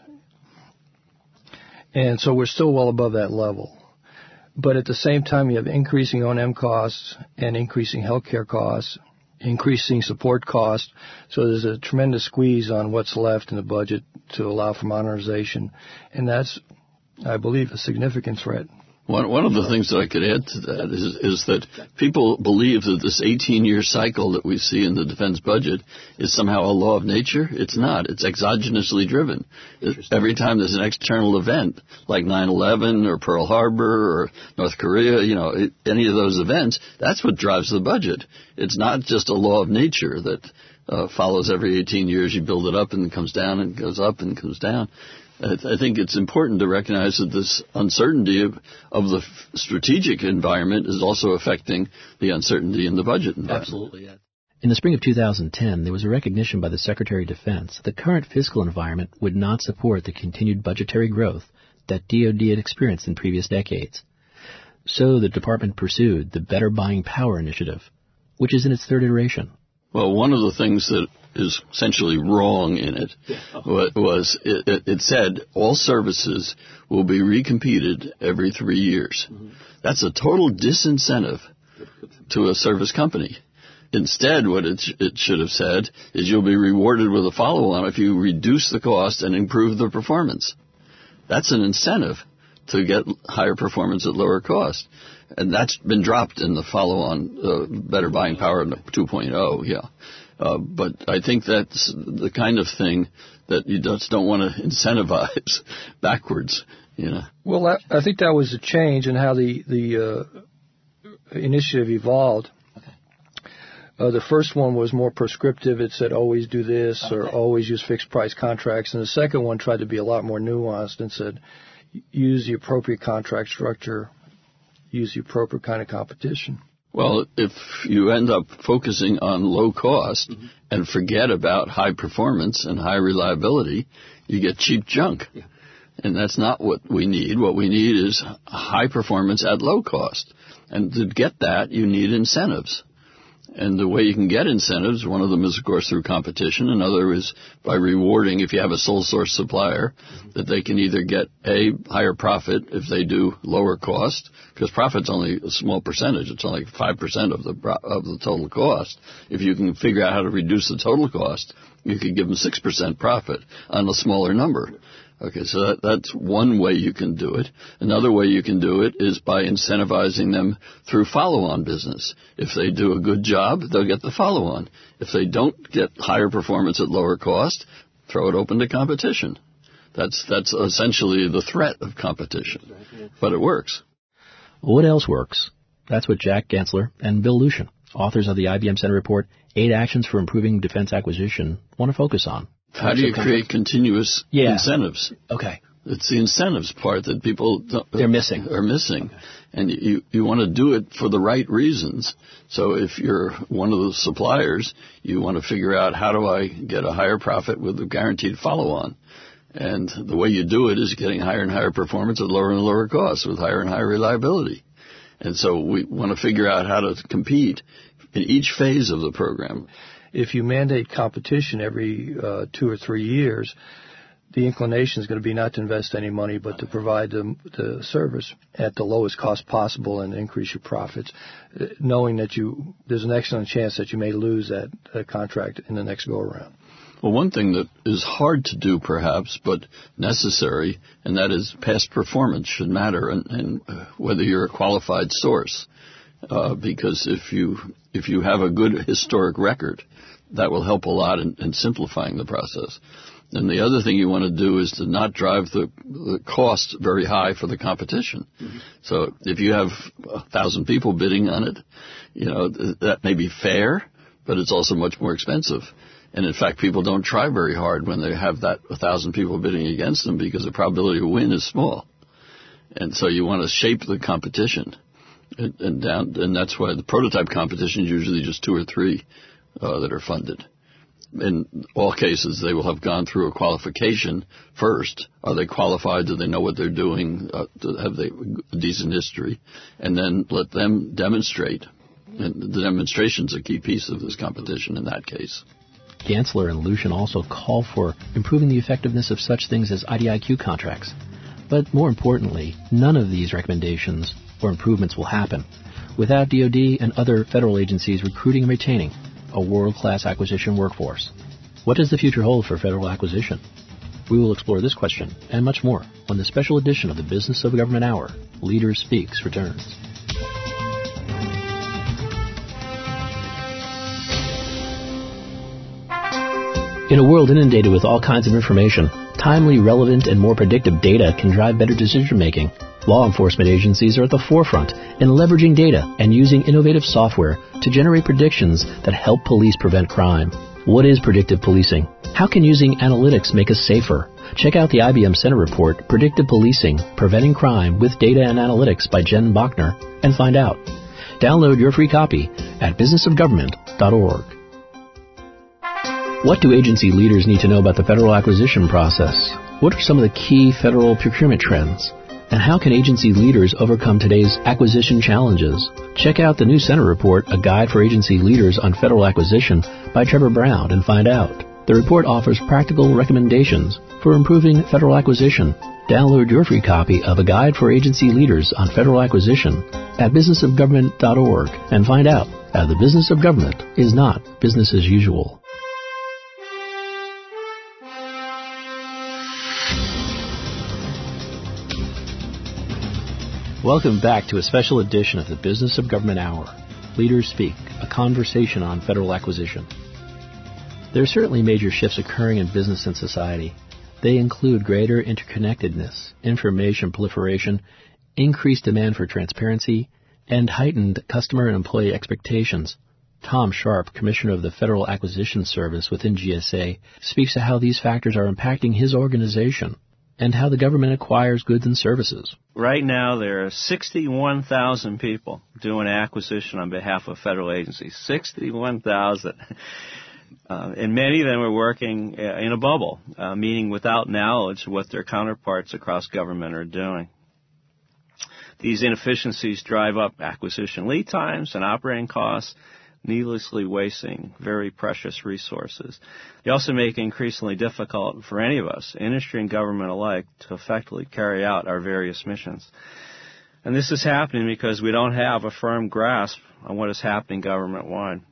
And so we're still well above that level. But at the same time, you have increasing O&M costs and increasing healthcare costs, increasing support costs. So there's a tremendous squeeze on what's left in the budget to allow for modernization. And that's, I believe, a significant threat. One of the things that I could add to that is that people believe that this 18-year cycle that we see in the defense budget is somehow a law of nature. It's not. It's exogenously driven. Every time there's an external event like 9/11 or Pearl Harbor or North Korea, any of those events, that's what drives the budget. It's not just a law of nature that follows every 18 years. You build it up and it comes down and goes up and comes down. I think it's important to recognize that this uncertainty of the strategic environment is also affecting the uncertainty in the budget environment. Absolutely, yeah. In the spring of 2010, there was a recognition by the Secretary of Defense that the current fiscal environment would not support the continued budgetary growth that DoD had experienced in previous decades. So the department pursued the Better Buying Power initiative, which is in its third iteration. Well, one of the things that is essentially wrong in it was it said all services will be recompeted every 3 years. Mm-hmm. That's a total disincentive to a service company. Instead, what it should have said is you'll be rewarded with a follow-on if you reduce the cost and improve the performance. That's an incentive to get higher performance at lower cost. And that's been dropped in the follow-on Better Buying Power 2.0, yeah. But I think that's the kind of thing that you just don't want to incentivize backwards, you know. Well, I think that was a change in how the initiative evolved. The first one was more prescriptive. It said always do this or always use fixed price contracts. And the second one tried to be a lot more nuanced and said use the appropriate contract structure, use the appropriate kind of competition. Well, if you end up focusing on low cost and forget about high performance and high reliability, you get cheap junk. Yeah. And that's not what we need. What we need is high performance at low cost. And to get that, you need incentives. And the way you can get incentives, one of them is, of course, through competition. Another is by rewarding, if you have a sole source supplier, that they can either get a higher profit if they do lower cost, because profit's only a small percentage. It's only 5% of the total cost. If you can figure out how to reduce the total cost, you could give them 6% profit on a smaller number. Okay, so that's one way you can do it. Another way you can do it is by incentivizing them through follow-on business. If they do a good job, they'll get the follow-on. If they don't get higher performance at lower cost, throw it open to competition. That's essentially the threat of competition. But it works. What else works? That's what Jack Gensler and Bill Lucian, authors of the IBM Center Report, 8 Actions for Improving Defense Acquisition, want to focus on. How do you create continuous incentives? Okay. It's the incentives part that people are missing. Okay. And you want to do it for the right reasons. So if you're one of the suppliers, you want to figure out how do I get a higher profit with a guaranteed follow-on. And the way you do it is getting higher and higher performance at lower and lower costs with higher and higher reliability. And so we want to figure out how to compete in each phase of the program. If you mandate competition every 2 or 3 years, the inclination is going to be not to invest any money, but to provide the service at the lowest cost possible and increase your profits, knowing that there's an excellent chance that you may lose that contract in the next go-around. Well, one thing that is hard to do, perhaps, but necessary, and that is past performance should matter, and whether you're a qualified source. Because if you have a good historic record, that will help a lot in simplifying the process. And the other thing you want to do is to not drive the cost very high for the competition. Mm-hmm. So if you have 1,000 people bidding on it, that may be fair, but it's also much more expensive. And in fact, people don't try very hard when they have that 1,000 people bidding against them because the probability of win is small. And so you want to shape the competition. And that's why the prototype competition is usually just 2 or 3 that are funded. In all cases, they will have gone through a qualification first. Are they qualified? Do they know what they're doing? Have they a decent history? And then let them demonstrate. And the demonstration's a key piece of this competition in that case. Gensler and Lucian also call for improving the effectiveness of such things as IDIQ contracts. But more importantly, none of these recommendations or improvements will happen without DoD and other federal agencies recruiting and retaining a world-class acquisition workforce. What does the future hold for federal acquisition? We will explore this question and much more when the special edition of the Business of Government Hour, Leaders Speaks, returns. In a world inundated with all kinds of information, timely, relevant, and more predictive data can drive better decision-making. Law enforcement agencies are at the forefront in leveraging data and using innovative software to generate predictions that help police prevent crime. What is predictive policing? How can using analytics make us safer? Check out the IBM Center report, Predictive Policing, Preventing Crime with Data and Analytics by Jen Bachner, and find out. Download your free copy at businessofgovernment.org. What do agency leaders need to know about the federal acquisition process? What are some of the key federal procurement trends? And how can agency leaders overcome today's acquisition challenges? Check out the new Center report, A Guide for Agency Leaders on Federal Acquisition by Trevor Brown, and find out. The report offers practical recommendations for improving federal acquisition. Download your free copy of A Guide for Agency Leaders on Federal Acquisition at businessofgovernment.org and find out how the business of government is not business as usual. Welcome back to a special edition of the Business of Government Hour. Leaders Speak, a conversation on federal acquisition. There are certainly major shifts occurring in business and society. They include greater interconnectedness, information proliferation, increased demand for transparency, and heightened customer and employee expectations. Tom Sharp, Commissioner of the Federal Acquisition Service within GSA, speaks to how these factors are impacting his organization and how the government acquires goods and services. Right now, there are 61,000 people doing acquisition on behalf of federal agencies. 61,000. And many of them are working in a bubble, meaning without knowledge of what their counterparts across government are doing. These inefficiencies drive up acquisition lead times and operating costs, needlessly wasting very precious resources. They also make it increasingly difficult for any of us, industry and government alike, to effectively carry out our various missions. And this is happening because we don't have a firm grasp on what is happening government-wide.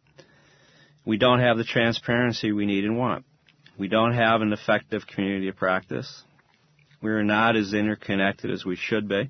We don't have the transparency we need and want. We don't have an effective community of practice. We are not as interconnected as we should be.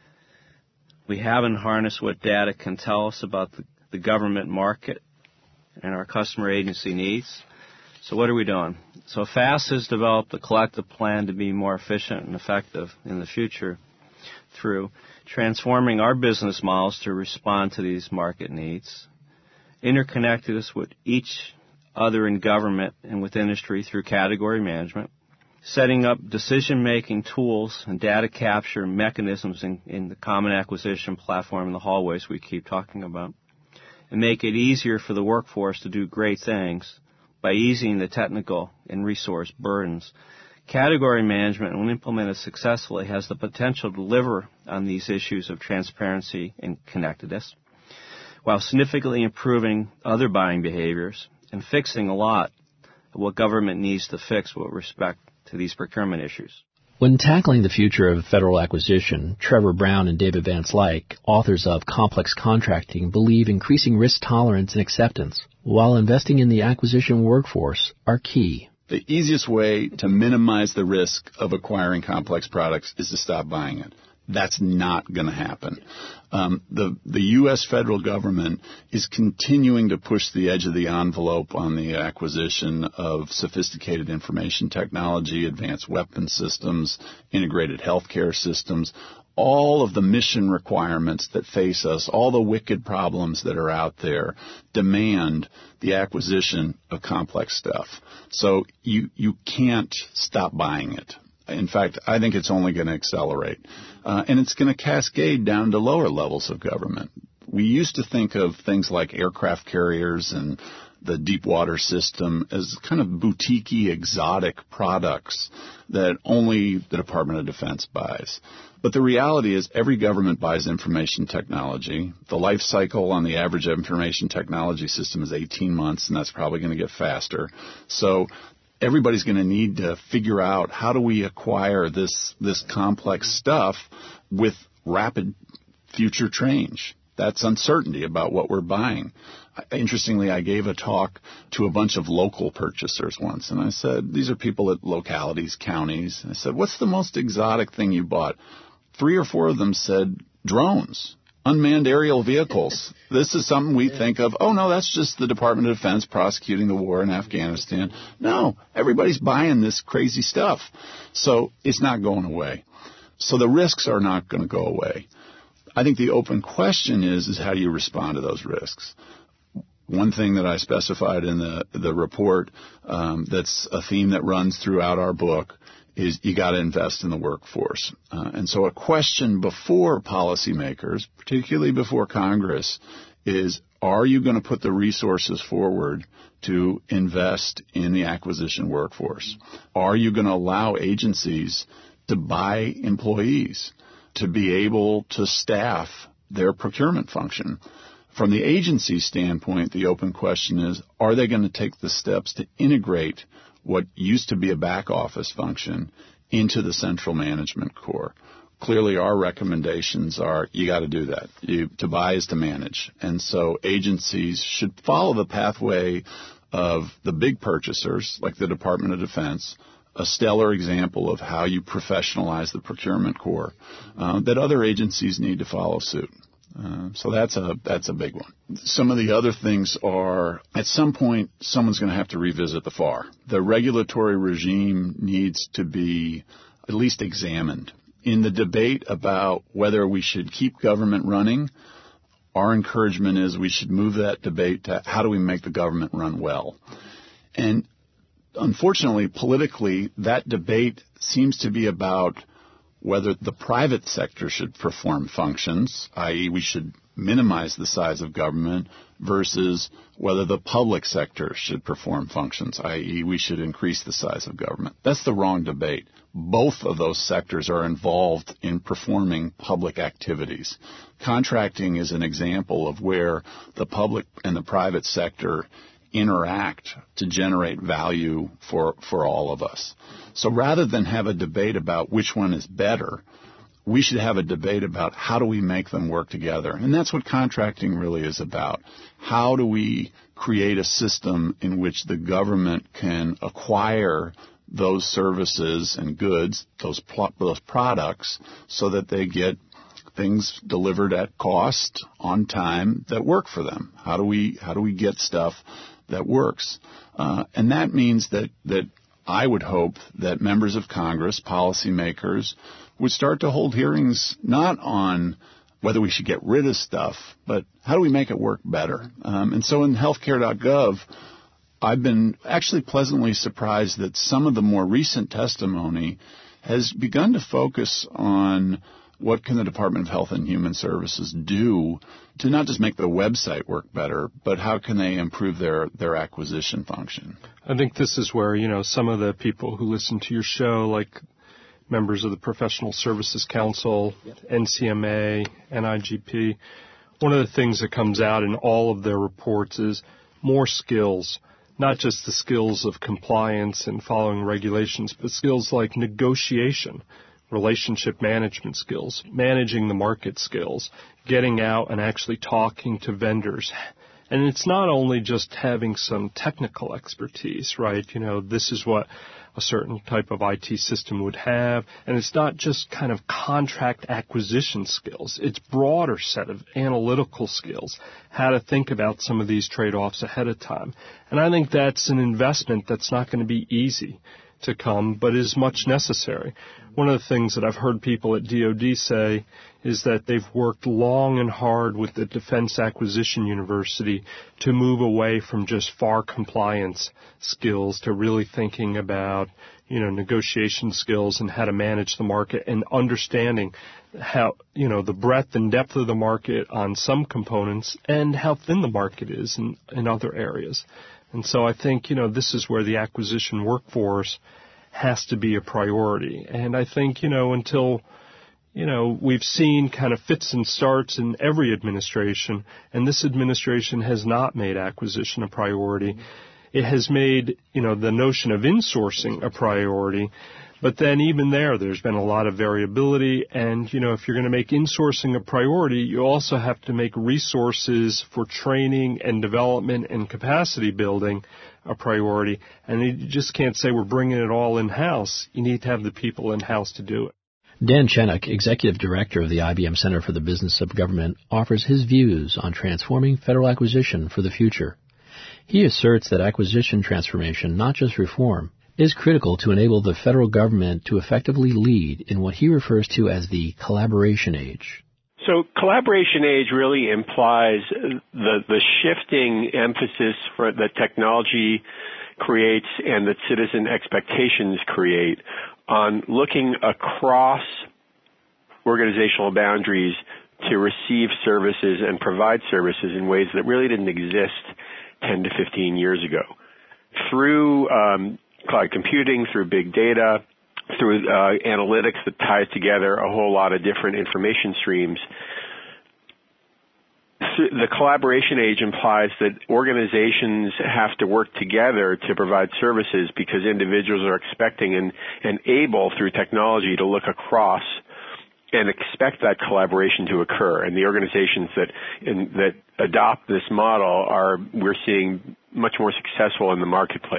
We haven't harnessed what data can tell us about the government market and our customer agency needs. So what are we doing? So FAST has developed a collective plan to be more efficient and effective in the future through transforming our business models to respond to these market needs, interconnected us with each other in government and with industry through category management, setting up decision-making tools and data capture mechanisms in the common acquisition platform in the hallways we keep talking about, and make it easier for the workforce to do great things by easing the technical and resource burdens. Category management, when implemented successfully, has the potential to deliver on these issues of transparency and connectedness, while significantly improving other buying behaviors and fixing a lot of what government needs to fix with respect to these procurement issues. When tackling the future of federal acquisition, Trevor Brown and David Van Slyke, authors of Complex Contracting, believe increasing risk tolerance and acceptance while investing in the acquisition workforce are key. The easiest way to minimize the risk of acquiring complex products is to stop buying it. That's not going to happen. The U.S. federal government is continuing to push the edge of the envelope on the acquisition of sophisticated information technology, advanced weapons systems, integrated healthcare systems, all of the mission requirements that face us, all the wicked problems that are out there demand the acquisition of complex stuff. So you can't stop buying it. In fact, I think it's only going to accelerate. And it's going to cascade down to lower levels of government. We used to think of things like aircraft carriers and the deep water system as kind of boutique-y, exotic products that only the Department of Defense buys. But the reality is every government buys information technology. The life cycle on the average information technology system is 18 months, and that's probably going to get faster. So everybody's going to need to figure out how do we acquire this complex stuff with rapid future change. That's uncertainty about what we're buying. Interestingly, I gave a talk to a bunch of local purchasers once, and I said, these are people at localities, counties. I said, what's the most exotic thing you bought? 3 or 4 of them said drones. Unmanned aerial vehicles. This is something we think of, oh, no, that's just the Department of Defense prosecuting the war in Afghanistan. No, everybody's buying this crazy stuff. So it's not going away. So the risks are not going to go away. I think the open question is how do you respond to those risks? One thing that I specified in the report that's a theme that runs throughout our book is you got to invest in the workforce. And so a question before policymakers, particularly before Congress, is are you going to put the resources forward to invest in the acquisition workforce? Are you going to allow agencies to buy employees to be able to staff their procurement function? From the agency standpoint, the open question is, are they going to take the steps to integrate what used to be a back office function into the central management core? Clearly, our recommendations are you got to do that. To buy is to manage. And so agencies should follow the pathway of the big purchasers, like the Department of Defense, a stellar example of how you professionalize the procurement core, that other agencies need to follow suit. So that's a big one. Some of the other things are, at some point, someone's going to have to revisit the FAR. The regulatory regime needs to be at least examined. In the debate about whether we should keep government running, our encouragement is we should move that debate to how do we make the government run well. And unfortunately, politically, that debate seems to be about whether the private sector should perform functions, i.e. we should minimize the size of government, versus whether the public sector should perform functions, i.e. we should increase the size of government. That's the wrong debate. Both of those sectors are involved in performing public activities. Contracting is an example of where the public and the private sector interact to generate value for all of us. So rather than have a debate about which one is better, we should have a debate about how do we make them work together. And that's what contracting really is about. How do we create a system in which the government can acquire those services and goods, those products, so that they get things delivered at cost, on time, that work for them? How do we get stuff that works? And that means that I would hope that members of Congress, policymakers, would start to hold hearings not on whether we should get rid of stuff, but how do we make it work better? And so in healthcare.gov, I've been actually pleasantly surprised that some of the more recent testimony has begun to focus on what can the Department of Health and Human Services do to not just make the website work better, but how can they improve their acquisition function? I think this is where, some of the people who listen to your show, like members of the Professional Services Council, NCMA, NIGP, one of the things that comes out in all of their reports is more skills, not just the skills of compliance and following regulations, but skills like negotiation, relationship management skills, managing the market skills, getting out and actually talking to vendors. And it's not only just having some technical expertise, right? This is what a certain type of IT system would have. And it's not just kind of contract acquisition skills. It's broader set of analytical skills, how to think about some of these trade-offs ahead of time. And I think that's an investment that's not going to be easy to come, but is much necessary. One of the things that I've heard people at DoD say is that they've worked long and hard with the Defense Acquisition University to move away from just FAR compliance skills to really thinking about, negotiation skills and how to manage the market and understanding how, the breadth and depth of the market on some components and how thin the market is in other areas. And so I think, this is where the acquisition workforce has to be a priority. And I think, until, we've seen kind of fits and starts in every administration, and this administration has not made acquisition a priority. It has made, the notion of insourcing a priority. But then even there's been a lot of variability. And, if you're going to make insourcing a priority, you also have to make resources for training and development and capacity building a priority. And you just can't say we're bringing it all in-house. You need to have the people in-house to do it. Dan Chenok, Executive Director of the IBM Center for the Business of Government, offers his views on transforming federal acquisition for the future. He asserts that acquisition transformation, not just reform, is critical to enable the federal government to effectively lead in what he refers to as the collaboration age. So collaboration age really implies the shifting emphasis for that technology creates and that citizen expectations create on looking across organizational boundaries to receive services and provide services in ways that really didn't exist 10 to 15 years ago. Through cloud computing, through big data, through analytics that ties together a whole lot of different information streams, the collaboration age implies that organizations have to work together to provide services because individuals are expecting and able through technology to look across and expect that collaboration to occur. And the organizations that adopt this model we're seeing much more successful in the marketplace.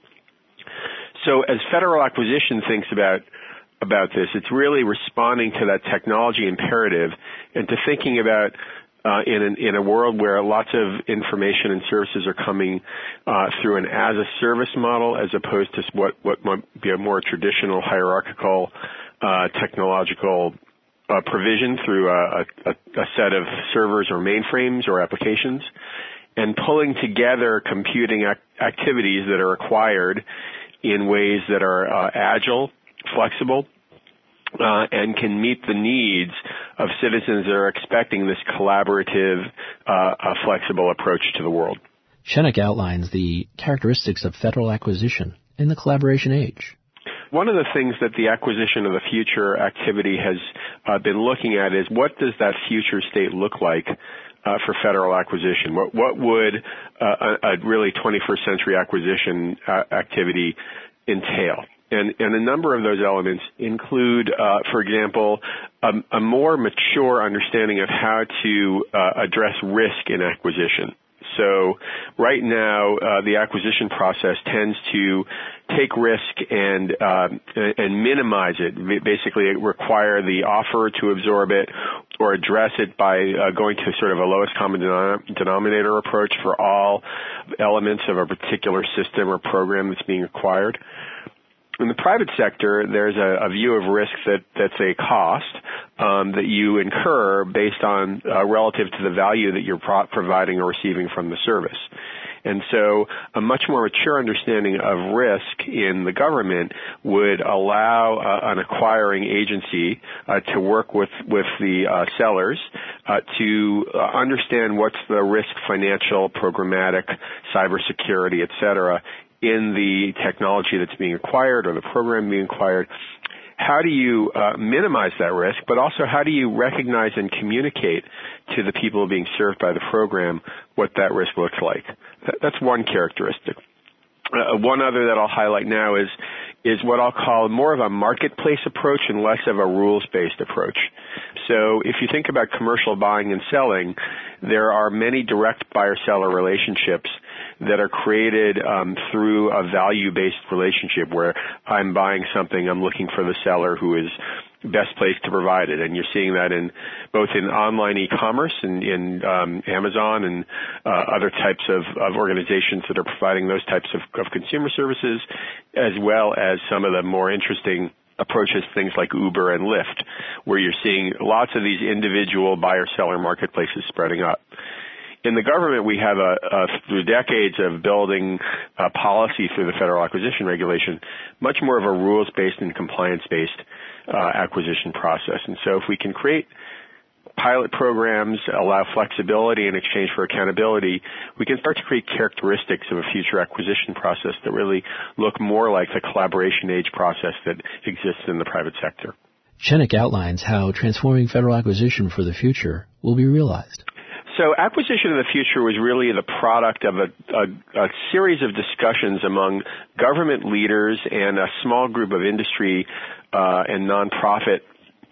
So as Federal Acquisition thinks about this, it's really responding to that technology imperative and to thinking about in a world where lots of information and services are coming through an as-a-service model as opposed to what might be a more traditional hierarchical technological provision through a set of servers or mainframes or applications, and pulling together computing activities that are required in ways that are agile, flexible, and can meet the needs of citizens that are expecting this collaborative, flexible approach to the world. Shenik outlines the characteristics of federal acquisition in the collaboration age. One of the things that the Acquisition of the Future activity has been looking at is what does that future state look like for federal acquisition? What would a really 21st century acquisition activity entail? And a number of those elements include, for example, a more mature understanding of how to address risk in acquisition. So right now, the acquisition process tends to take risk and minimize it. Basically, require the offer to absorb it or address it by going to sort of a lowest common denominator approach for all elements of a particular system or program that's being acquired. In the private sector, there's a view of risk that's a cost that you incur based on relative to the value that you're providing or receiving from the service. And so a much more mature understanding of risk in the government would allow an acquiring agency to work with the sellers to understand what's the risk, financial, programmatic, cybersecurity, et cetera, in the technology that's being acquired or the program being acquired. How do you minimize that risk, but also how do you recognize and communicate to the people being served by the program what that risk looks like? That's one characteristic. One other that I'll highlight now is what I'll call more of a marketplace approach and less of a rules-based approach. So if you think about commercial buying and selling, there are many direct buyer-seller relationships that are created through a value-based relationship where I'm buying something, I'm looking for the seller who is best placed to provide it. And you're seeing that in both in online e-commerce and in Amazon and other types of organizations that are providing those types of consumer services, as well as some of the more interesting approaches, things like Uber and Lyft, where you're seeing lots of these individual buyer-seller marketplaces spreading up. In the government, we have through decades of building policy through the Federal Acquisition Regulation, much more of a rules-based and compliance-based acquisition process. And so if we can create pilot programs, allow flexibility in exchange for accountability, we can start to create characteristics of a future acquisition process that really look more like the collaboration age process that exists in the private sector. Shenik outlines how transforming federal acquisition for the future will be realized. So Acquisition of the Future was really the product of a series of discussions among government leaders and a small group of industry and nonprofit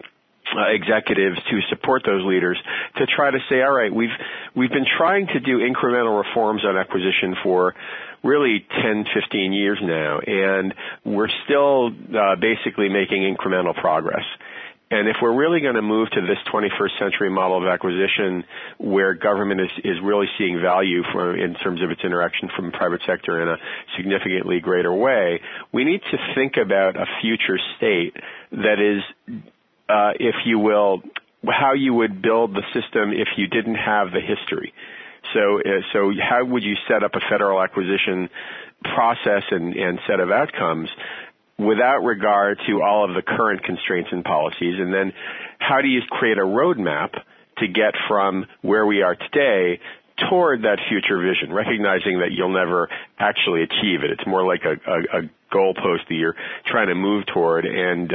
executives to support those leaders to try to say, all right, we've been trying to do incremental reforms on acquisition for really 10, 15 years now, and we're still basically making incremental progress. And if we're really going to move to this 21st century model of acquisition where government is really seeing value in terms of its interaction from the private sector in a significantly greater way, we need to think about a future state that is, if you will, how you would build the system if you didn't have the history. So how would you set up a federal acquisition process and set of outcomes without regard to all of the current constraints and policies? And then how do you create a roadmap to get from where we are today toward that future vision, recognizing that you'll never actually achieve it? It's more like a goalpost that you're trying to move toward, and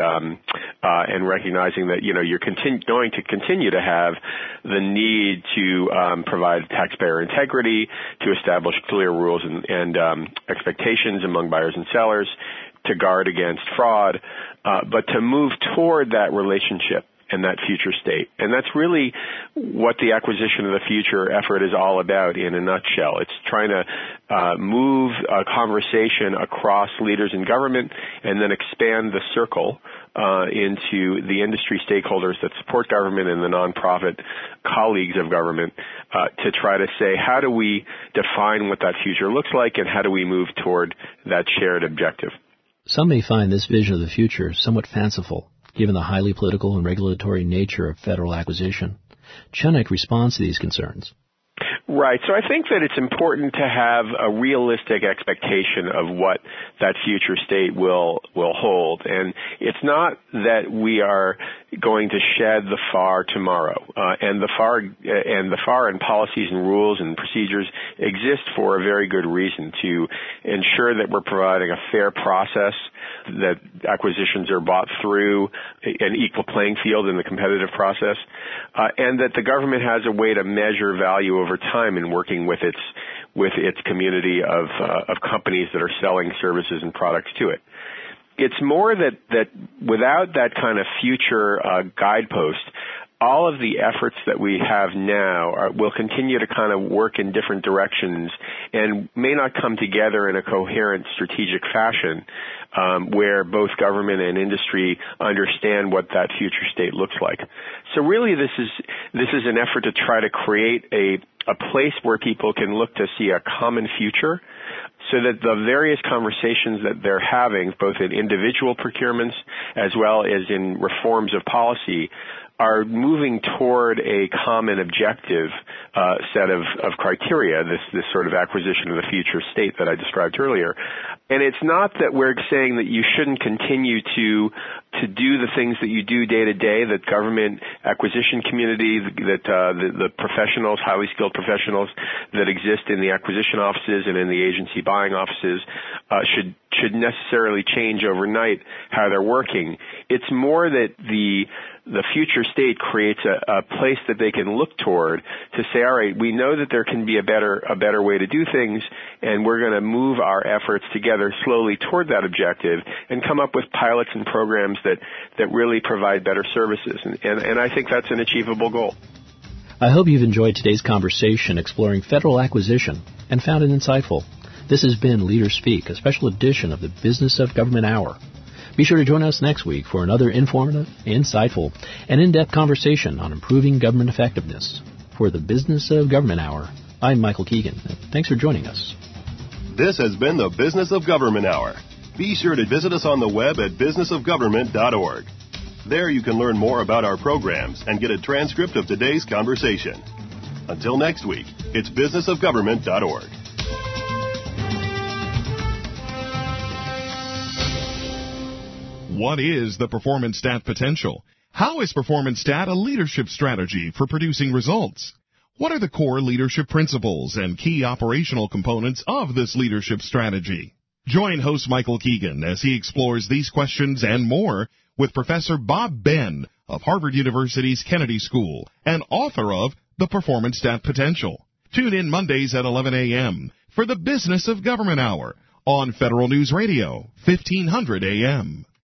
recognizing that you're going to continue to have the need to provide taxpayer integrity, to establish clear rules and expectations among buyers and sellers, to guard against fraud, but to move toward that relationship and that future state. And that's really what the Acquisition of the Future effort is all about in a nutshell. It's trying to move a conversation across leaders in government and then expand the circle into the industry stakeholders that support government and the nonprofit colleagues of government to try to say, how do we define what that future looks like, and how do we move toward that shared objective? Some may find this vision of the future somewhat fanciful, given the highly political and regulatory nature of federal acquisition. Chenick responds to these concerns. Right. So I think that it's important to have a realistic expectation of what that future state will hold. And it's not that we are going to shed the FAR tomorrow. And the FAR and policies and rules and procedures exist for a very good reason, to ensure that we're providing a fair process, that acquisitions are bought through an equal playing field in the competitive process, and that the government has a way to measure value over time in working with its community of companies that are selling services and products to it. It's more that without that kind of future guidepost, all of the efforts that we have now will continue to kind of work in different directions and may not come together in a coherent strategic fashion, where both government and industry understand what that future state looks like. So really this is an effort to try to create a place where people can look to see a common future, so that the various conversations that they're having, both in individual procurements as well as in reforms of policy, are moving toward a common objective set of criteria, this sort of acquisition of the future state that I described earlier. And it's not that we're saying that you shouldn't continue to do the things that you do day to day, that government acquisition community, that the professionals, highly skilled professionals that exist in the acquisition offices and in the agency buying offices should necessarily change overnight how they're working. It's more that the future state creates a place that they can look toward to say, all right, we know that there can be a better way to do things, and we're going to move our efforts together slowly toward that objective and come up with pilots and programs that really provide better services. And I think that's an achievable goal. I hope you've enjoyed today's conversation exploring federal acquisition and found it insightful. This has been Leaders Speak, a special edition of the Business of Government Hour. Be sure to join us next week for another informative, insightful, and in-depth conversation on improving government effectiveness. For the Business of Government Hour, I'm Michael Keegan. Thanks for joining us. This has been the Business of Government Hour. Be sure to visit us on the web at businessofgovernment.org. There you can learn more about our programs and get a transcript of today's conversation. Until next week, it's businessofgovernment.org. What is the Performance Stat Potential? How is Performance Stat a leadership strategy for producing results? What are the core leadership principles and key operational components of this leadership strategy? Join host Michael Keegan as he explores these questions and more with Professor Bob Ben of Harvard University's Kennedy School and author of The Performance Stat Potential. Tune in Mondays at 11 a.m. for the Business of Government Hour on Federal News Radio, 1500 a.m.